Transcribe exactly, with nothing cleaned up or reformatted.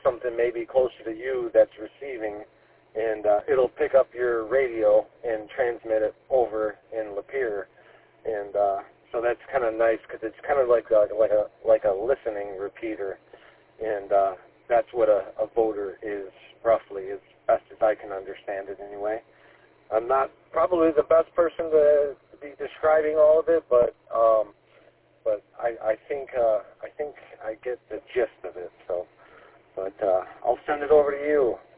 something maybe closer to you that's receiving, and uh, it'll pick up your radio and transmit it over in Lapeer. And uh, so that's kind of nice because it's kind of like a, like a like a listening repeater, and uh, that's what a, a voder is roughly, as best as I can understand it anyway. I'm not probably the best person to be describing all of it, but um, but I, I think uh, I think I get the gist of it. So, but uh, I'll send it over to you.